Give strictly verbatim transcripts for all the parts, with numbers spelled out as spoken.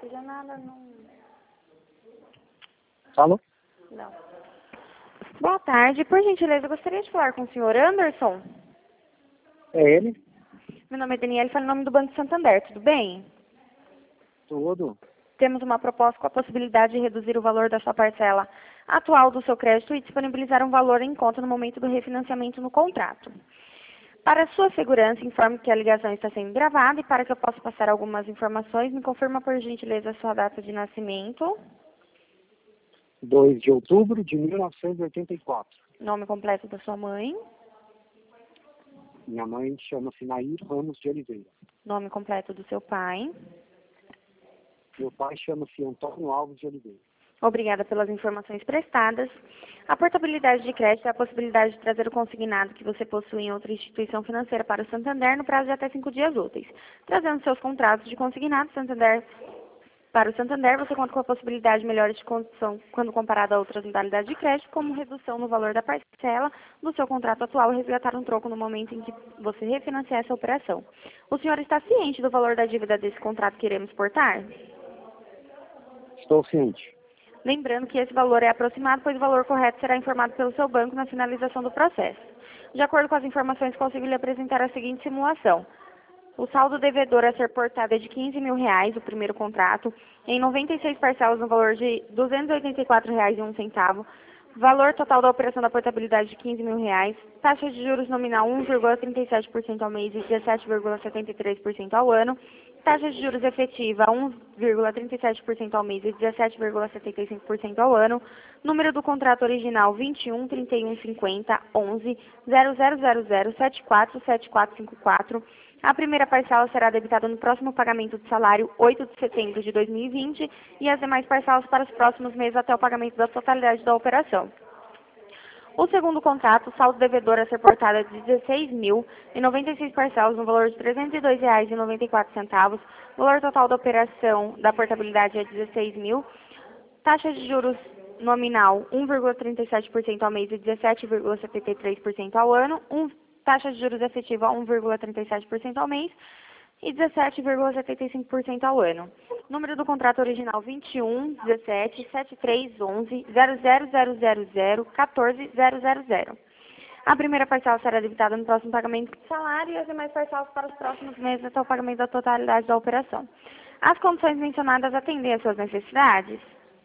seja nada, não... Alô? Não. Boa tarde. Por gentileza, eu gostaria de falar com o senhor Anderson. É ele? Meu nome é Daniela, falo em nome do Banco Santander, tudo bem? Tudo. Temos uma proposta com a possibilidade de reduzir o valor da sua parcela atual do seu crédito e disponibilizar um valor em conta no momento do refinanciamento no contrato. Para sua segurança, informe que a ligação está sendo gravada e para que eu possa passar algumas informações, me confirma por gentileza a sua data de nascimento, dois de outubro de mil novecentos e oitenta e quatro. nome completo da sua mãe, Minha mãe chama-se Nair Ramos de Oliveira. nome completo do seu pai. Meu pai chama-se Antônio Alves de Oliveira. Obrigada pelas informações prestadas. A portabilidade de crédito é a possibilidade de trazer o consignado que você possui em outra instituição financeira para o Santander no prazo de até cinco dias úteis. Trazendo seus contratos de consignado Santander para o Santander, você conta com a possibilidade de melhores de condição quando comparado a outras modalidades de crédito, como redução no valor da parcela do seu contrato atual e resgatar um troco no momento em que você refinanciar essa operação. O senhor está ciente do valor da dívida desse contrato que iremos portar? Estou ciente. Lembrando que esse valor é aproximado, pois o valor correto será informado pelo seu banco na finalização do processo. De acordo com as informações, consigo lhe apresentar a seguinte simulação. O saldo devedor a ser portado é de quinze mil reais, o primeiro contrato, em noventa e seis parcelas no valor de duzentos e oitenta e quatro reais e um centavo. Valor total da operação da portabilidade de quinze mil reais. Taxa de juros nominal um vírgula trinta e sete por cento ao mês e dezessete vírgula setenta e três por cento ao ano. Taxa de juros efetiva um vírgula trinta e sete por cento ao mês e dezessete vírgula setenta e cinco por cento ao ano. Número do contrato original vinte e um, trinta e um, cinquenta, onze, zero zero zero zero, sete quatro sete quatro cinco quatro. A primeira parcela será debitada no próximo pagamento de salário, oito de setembro de dois mil e vinte, e as demais parcelas para os próximos meses até o pagamento da totalidade da operação. O segundo contrato, saldo devedor a ser portado é de dezesseis mil e noventa e seis parcelas no valor de trezentos e dois reais e noventa e quatro centavos. Valor total da operação da portabilidade é dezesseis mil. Taxa de juros nominal um vírgula trinta e sete por cento ao mês e dezessete vírgula setenta e três por cento ao ano. Um, taxa de juros efetiva um vírgula trinta e sete por cento ao mês e dezessete vírgula setenta e cinco por cento ao ano. Número do contrato original vinte e um, dezessete, setenta e três, onze, zero zero zero zero zero, quatorze, zero zero zero. A primeira parcela será debitada no próximo pagamento de salário e as demais parcelas para os próximos meses até o pagamento da totalidade da operação. As condições mencionadas atendem às suas necessidades?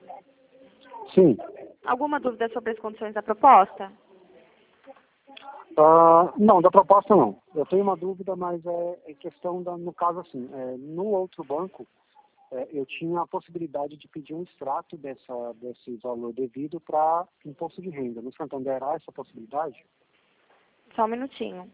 Sim. Alguma dúvida sobre as condições da proposta? Uh, não, da proposta não. Eu tenho uma dúvida, mas é, é questão, da, no caso assim, é, no outro banco, é, eu tinha a possibilidade de pedir um extrato dessa, desse valor devido para imposto de renda. No Santander há essa possibilidade? Só um minutinho.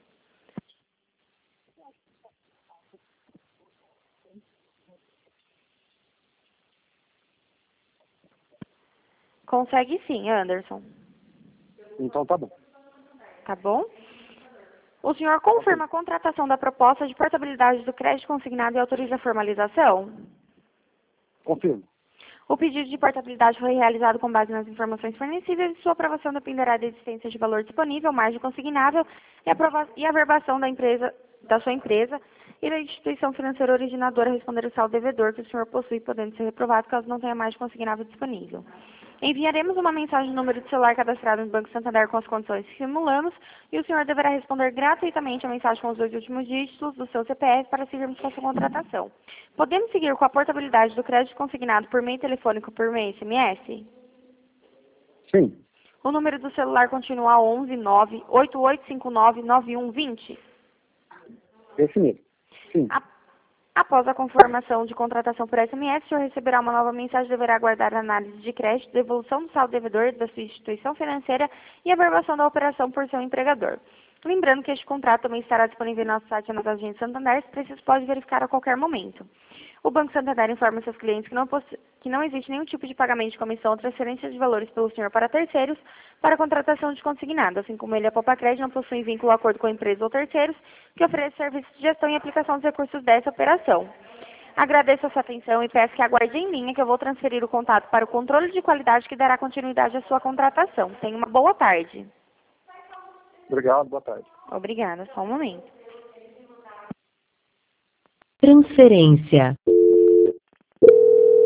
Consegue sim, Anderson. Então tá bom. Tá bom? O senhor confirma a contratação da proposta de portabilidade do crédito consignado e autoriza a formalização? Confirmo. O pedido de portabilidade foi realizado com base nas informações fornecidas e sua aprovação dependerá da existência de valor disponível, margem consignável e, aprova e averbação da, empresa, da sua empresa e da instituição financeira originadora responder o saldo devedor que o senhor possui, podendo ser reprovado caso não tenha margem consignável disponível. Enviaremos uma mensagem no número de celular cadastrado no Banco Santander com as condições que simulamos e o senhor deverá responder gratuitamente a mensagem com os dois últimos dígitos do seu C P F para seguirmos com a sua contratação. Podemos seguir com a portabilidade do crédito consignado por meio telefônico ou por meio S M S? Sim. O número do celular continua onze nove oito oito cinco nove nove um dois zero. Esse mesmo. Sim. A Após a confirmação de contratação por S M S, o senhor receberá uma nova mensagem e deverá aguardar a análise de crédito, devolução do saldo devedor da sua instituição financeira e a averbação da operação por seu empregador. Lembrando que este contrato também estará disponível no nosso site e nas agências Santander, se preciso pode verificar a qualquer momento. O Banco Santander informa seus clientes que não, que não existe nenhum tipo de pagamento de comissão ou transferência de valores pelo senhor para terceiros para a contratação de consignado, assim como ele e a Poupa Crédito não possuem vínculo ou acordo com empresas ou terceiros que oferecem serviços de gestão e aplicação dos recursos dessa operação. Agradeço a sua atenção e peço que aguarde em linha que eu vou transferir o contato para o controle de qualidade que dará continuidade à sua contratação. Tenha uma boa tarde. Obrigado, boa tarde. Obrigada, só um momento. Transferência.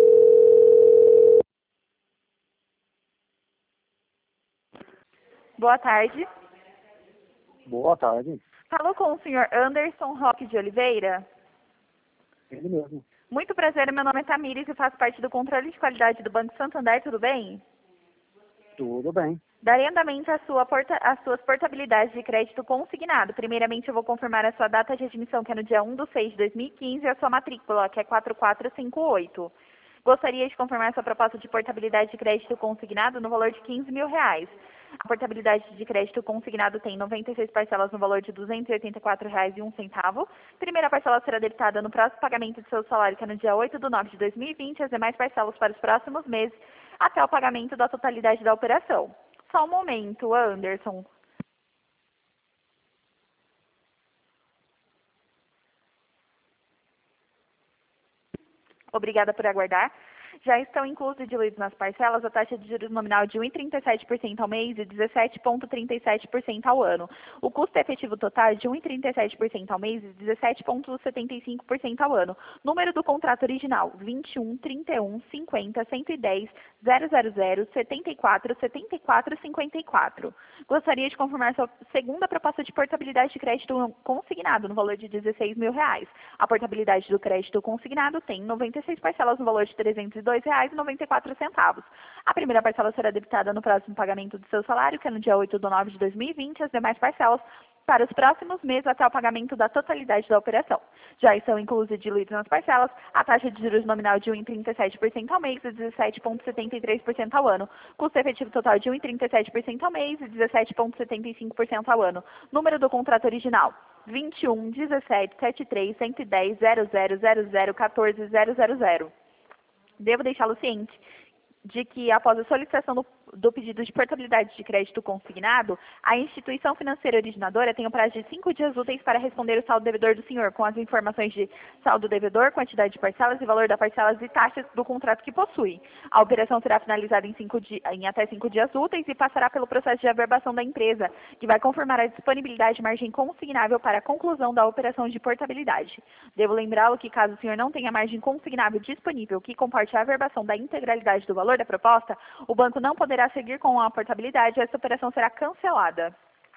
Boa tarde. Boa tarde. Falou com o senhor Anderson Roque de Oliveira? Ele mesmo. Muito prazer, meu nome é Tamires e faço parte do controle de qualidade do Banco Santander, tudo bem? Tudo bem. Darei andamento à sua porta, às suas portabilidades de crédito consignado. Primeiramente, eu vou confirmar a sua data de admissão, que é no dia um de seis de dois mil e quinze, e a sua matrícula, que é quatro quatro cinco oito. Gostaria de confirmar sua proposta de portabilidade de crédito consignado no valor de quinze mil reais. A portabilidade de crédito consignado tem noventa e seis parcelas no valor de duzentos e oitenta e quatro reais e um centavo. Primeira parcela será debitada no próximo pagamento de seu salário, que é no dia oito de nove de dois mil e vinte, e as demais parcelas para os próximos meses, até o pagamento da totalidade da operação. Só um momento, Anderson. Obrigada por aguardar. Já estão inclusos e diluídos nas parcelas a taxa de juros nominal de um vírgula trinta e sete por cento ao mês e dezessete vírgula trinta e sete por cento ao ano. O custo efetivo total é de um vírgula trinta e sete por cento ao mês e dezessete vírgula setenta e cinco por cento ao ano. Número do contrato original: vinte e um, trinta e um, cinquenta, cento e dez, zero zero zero, setenta e quatro, setenta e quatro, cinquenta e quatro. Gostaria de confirmar sua segunda proposta de portabilidade de crédito consignado no valor de dezesseis mil reais. A portabilidade do crédito consignado tem noventa e seis parcelas no valor de trezentos e dois reais e noventa e quatro centavos. A primeira parcela será debitada no próximo pagamento do seu salário, que é no dia oito de nove de dois mil e vinte, as demais parcelas para os próximos meses até o pagamento da totalidade da operação. Já estão inclusos e diluídos nas parcelas a taxa de juros nominal de um vírgula trinta e sete por cento ao mês e dezessete vírgula setenta e três por cento ao ano. Custo efetivo total de um vírgula trinta e sete por cento ao mês e dezessete vírgula setenta e cinco por cento ao ano. Número do contrato original: vinte e um, dezessete, setenta e três, cento e dez, zero zero zero zero, quatorze, zero zero zero. Devo deixá-lo ciente de que, após a solicitação do, do pedido de portabilidade de crédito consignado, a instituição financeira originadora tem o prazo de cinco dias úteis para responder o saldo devedor do senhor, com as informações de saldo devedor, quantidade de parcelas e valor das parcelas e taxas do contrato que possui. A operação será finalizada em, cinco di em até cinco dias úteis e passará pelo processo de averbação da empresa, que vai confirmar a disponibilidade de margem consignável para a conclusão da operação de portabilidade. Devo lembrá-lo que, caso o senhor não tenha margem consignável disponível que comporte a averbação da integralidade do valor da proposta, o banco não poderá seguir com a portabilidade e essa operação será cancelada.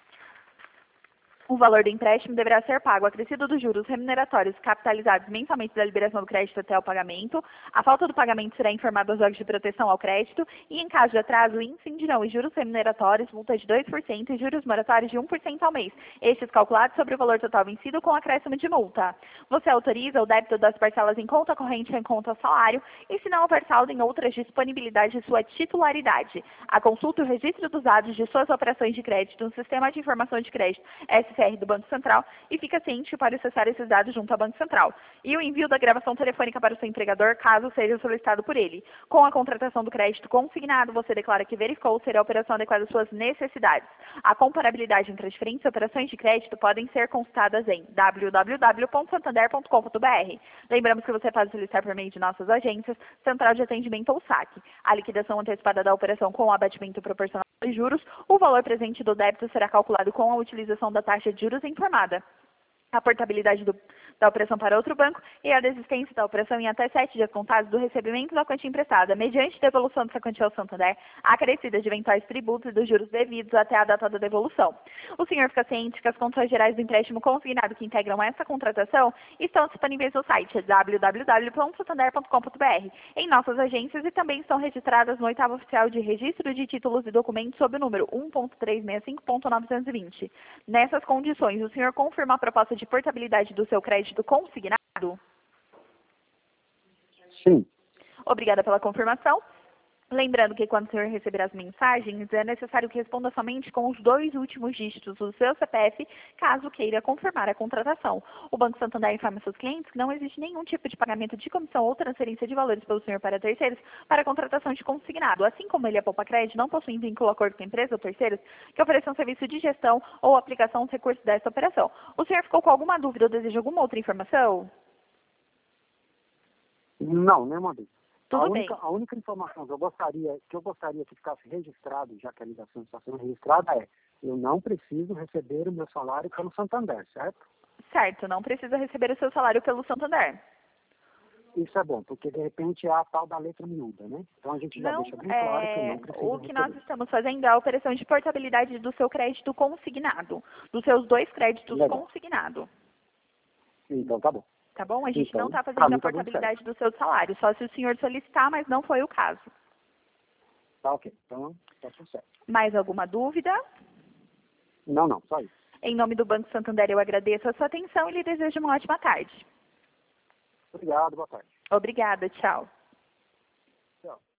O valor do empréstimo deverá ser pago acrescido dos juros remuneratórios capitalizados mensalmente da liberação do crédito até o pagamento. A falta do pagamento será informada aos órgãos de proteção ao crédito e, em caso de atraso, incidirão os juros remuneratórios, multa de dois por cento e juros moratórios de um por cento ao mês, estes calculados sobre o valor total vencido com acréscimo de multa. Você autoriza o débito das parcelas em conta corrente ou em conta salário e, se não houver saldo, em outras disponibilidades de sua titularidade. A consulta e o registro dos dados de suas operações de crédito no Sistema de Informação de Crédito S C R do Banco Central e fica ciente para acessar esses dados junto ao Banco Central. E o envio da gravação telefônica para o seu empregador, caso seja solicitado por ele. Com a contratação do crédito consignado, você declara que verificou ser a operação adequada às suas necessidades. A comparabilidade entre as diferentes operações de crédito podem ser consultadas em w w w ponto santander ponto com ponto b r. Lembramos que você pode solicitar por meio de nossas agências, Central de Atendimento ou saque. A liquidação antecipada da operação com o abatimento proporcional de juros, o valor presente do débito será calculado com a utilização da taxa de juros informada. A portabilidade do, da operação para outro banco e a desistência da operação em até sete dias contados do recebimento da quantia emprestada, mediante devolução dessa quantia ao Santander, acrescida de eventuais tributos e dos juros devidos até a data da devolução. O senhor fica ciente que as condições gerais do empréstimo consignado que integram essa contratação estão disponíveis no site w w w ponto santander ponto com ponto b r, em nossas agências, e também estão registradas no oitavo oficial de registro de títulos e documentos sob o número um ponto trezentos e sessenta e cinco ponto novecentos e vinte. Nessas condições, o senhor confirma a proposta de de portabilidade do seu crédito consignado? Sim. Obrigada pela confirmação. Lembrando que quando o senhor receber as mensagens, é necessário que responda somente com os dois últimos dígitos do seu C P F, caso queira confirmar a contratação. O Banco Santander informa seus clientes que não existe nenhum tipo de pagamento de comissão ou transferência de valores pelo senhor para terceiros para a contratação de consignado. Assim como ele, a Poupa Crédito, não possui vínculo ou acordo com a empresa ou terceiros que ofereçam serviço de gestão ou aplicação dos recursos dessa operação. O senhor ficou com alguma dúvida ou deseja alguma outra informação? Não, nenhuma dúvida. Tudo a, única, bem. a única informação que eu gostaria que eu gostaria que ficasse registrado, já que a ligação está sendo registrada, é: eu não preciso receber o meu salário pelo Santander, certo? Certo, não precisa receber o seu salário pelo Santander. Isso é bom, porque de repente é a tal da letra miúda, né? Então a gente já Não, deixa bem claro que eu é, não preciso o que nós receber. estamos fazendo é a operação de portabilidade do seu crédito consignado, dos seus dois créditos Legal. consignados. Então tá bom. Tá bom? A gente Então, não está pra fazendo a mim tá tudo portabilidade do seu salário, só se o senhor solicitar, mas não foi o caso. Tá ok. Então, tá tudo certo. Mais alguma dúvida? Não, não, só isso. Em nome do Banco Santander, eu agradeço a sua atenção e lhe desejo uma ótima tarde. Obrigado, boa tarde. Obrigada, tchau. Tchau.